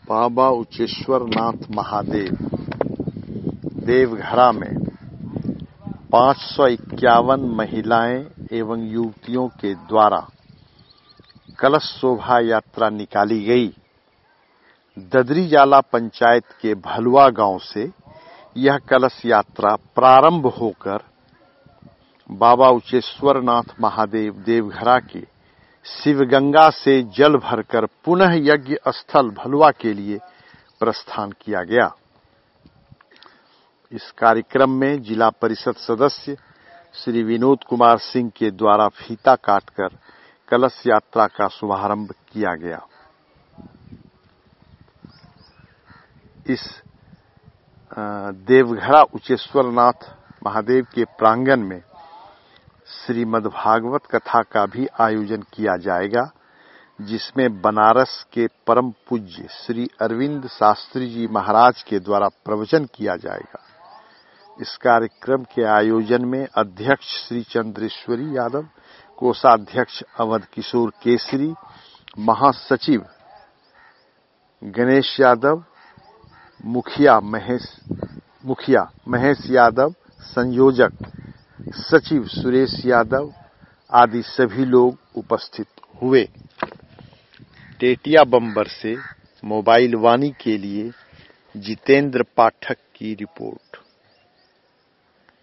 बाबा उचेश्वर नाथ महादेव देवघरा में 551 महिलाएं एवं युवतियों के द्वारा कलश शोभा यात्रा निकाली गई। ददरीजाला पंचायत के भलुआ गांव से यह कलश यात्रा प्रारंभ होकर बाबा उचेश्वर नाथ महादेव देवघरा के शिवगंगा से जल भरकर पुनः यज्ञ स्थल भलुआ के लिए प्रस्थान किया गया। इस कार्यक्रम में जिला परिषद सदस्य श्री विनोद कुमार सिंह के द्वारा फीता काटकर कलश यात्रा का शुभारंभ किया गया। इस देवघरा उचेश्वर नाथ महादेव के प्रांगण में श्रीमद् भागवत कथा का भी आयोजन किया जाएगा, जिसमें बनारस के परम पूज्य श्री अरविंद शास्त्री जी महाराज के द्वारा प्रवचन किया जाएगा। इस कार्यक्रम के आयोजन में अध्यक्ष श्री चंद्रेश्वरी यादव, कोषाध्यक्ष अवध किशोर केसरी, महासचिव गणेश यादव, मुखिया महेश यादव, संयोजक सचिव सुरेश यादव आदि सभी लोग उपस्थित हुए। टेटिया बम्बर से मोबाइल वाणी के लिए जितेंद्र पाठक की रिपोर्ट।